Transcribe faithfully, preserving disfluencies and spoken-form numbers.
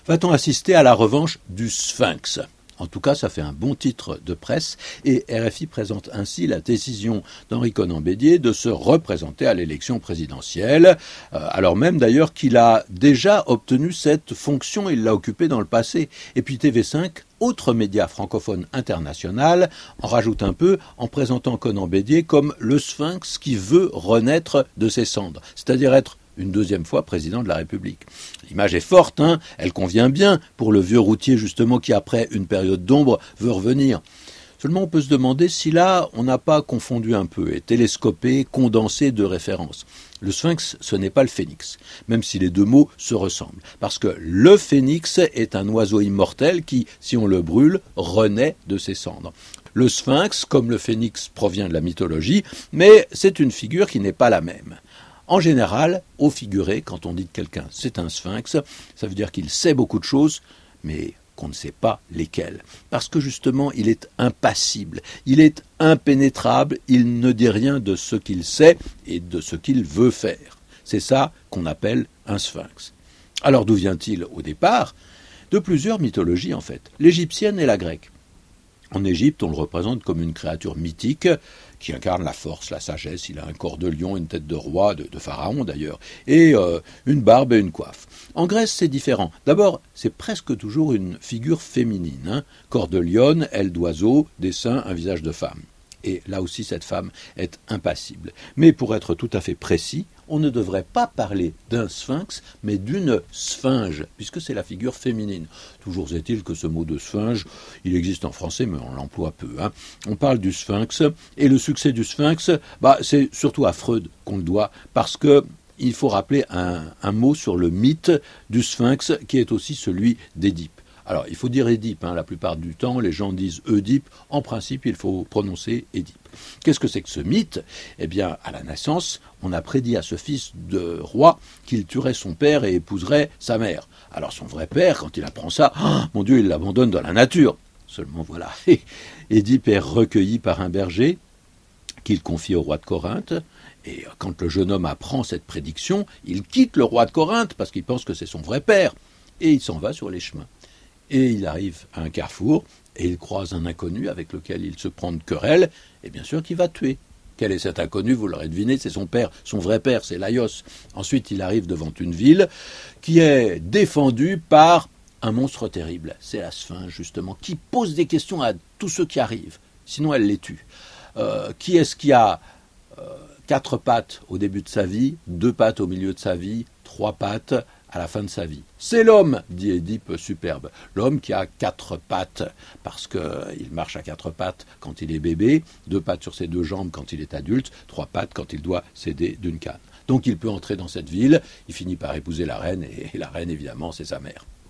Va-t-on assister à la revanche du Sphinx ? En tout cas, ça fait un bon titre de presse et R F I présente ainsi la décision d'Henri Konan-Bédier de se représenter à l'élection présidentielle, euh, alors même d'ailleurs qu'il a déjà obtenu cette fonction, il l'a occupée dans le passé. Et puis T V cinq, autre média francophone international, en rajoute un peu en présentant Konan-Bédier comme le Sphinx qui veut renaître de ses cendres, c'est-à-dire être une deuxième fois président de la République. L'image est forte, hein, elle convient bien pour le vieux routier justement qui après une période d'ombre veut revenir. Seulement on peut se demander si là on n'a pas confondu un peu et télescopé, condensé de références. Le Sphinx, ce n'est pas le phénix, même si les deux mots se ressemblent. Parce que le phénix est un oiseau immortel qui, si on le brûle, renaît de ses cendres. Le Sphinx, comme le phénix, provient de la mythologie, mais c'est une figure qui n'est pas la même. En général, au figuré, quand on dit que quelqu'un c'est un sphinx, ça veut dire qu'il sait beaucoup de choses, mais qu'on ne sait pas lesquelles. Parce que justement, il est impassible, il est impénétrable, il ne dit rien de ce qu'il sait et de ce qu'il veut faire. C'est ça qu'on appelle un sphinx. Alors d'où vient-il au départ ? De plusieurs mythologies en fait, l'égyptienne et la grecque. En Égypte, on le représente comme une créature mythique qui incarne la force, la sagesse. Il a un corps de lion, une tête de roi, de, de pharaon d'ailleurs, et euh, une barbe et une coiffe. En Grèce, c'est différent. D'abord, c'est presque toujours une figure féminine. Hein. Corps de lionne, aile d'oiseau, des seins, un visage de femme. Et là aussi, cette femme est impassible. Mais pour être tout à fait précis, on ne devrait pas parler d'un sphinx, mais d'une sphinge, puisque c'est la figure féminine. Toujours est-il que ce mot de sphinge, il existe en français, mais on l'emploie peu. Hein. On parle du sphinx, et le succès du sphinx, bah, c'est surtout à Freud qu'on le doit, parce que il faut rappeler un, un mot sur le mythe du sphinx, qui est aussi celui d'Édipe. Alors, il faut dire Édipe, hein, la plupart du temps, les gens disent Oedipe. En principe, il faut prononcer Édipe. Qu'est-ce que c'est que ce mythe ? Eh bien, à la naissance, on a prédit à ce fils de roi qu'il tuerait son père et épouserait sa mère. Alors, son vrai père, quand il apprend ça, oh, mon Dieu, il l'abandonne dans la nature. Seulement, voilà, Édipe est recueilli par un berger qu'il confie au roi de Corinthe. Et quand le jeune homme apprend cette prédiction, il quitte le roi de Corinthe parce qu'il pense que c'est son vrai père. Et il s'en va sur les chemins. Et il arrive à un carrefour, et il croise un inconnu avec lequel il se prend de querelle, et bien sûr qu'il va tuer. Quel est cet inconnu ? Vous l'aurez deviné, c'est son père, son vrai père, c'est Laïos. Ensuite, il arrive devant une ville qui est défendue par un monstre terrible. C'est la sphinge, justement, qui pose des questions à tous ceux qui arrivent. Sinon, elle les tue. Euh, qui est-ce qui a euh, quatre pattes au début de sa vie, deux pattes au milieu de sa vie, trois pattes à la fin de sa vie? C'est l'homme, dit Édipe superbe. L'homme qui a quatre pattes, parce qu'il marche à quatre pattes quand il est bébé, deux pattes sur ses deux jambes quand il est adulte, trois pattes quand il doit s'aider d'une canne. Donc il peut entrer dans cette ville, il finit par épouser la reine, et la reine, évidemment, c'est sa mère.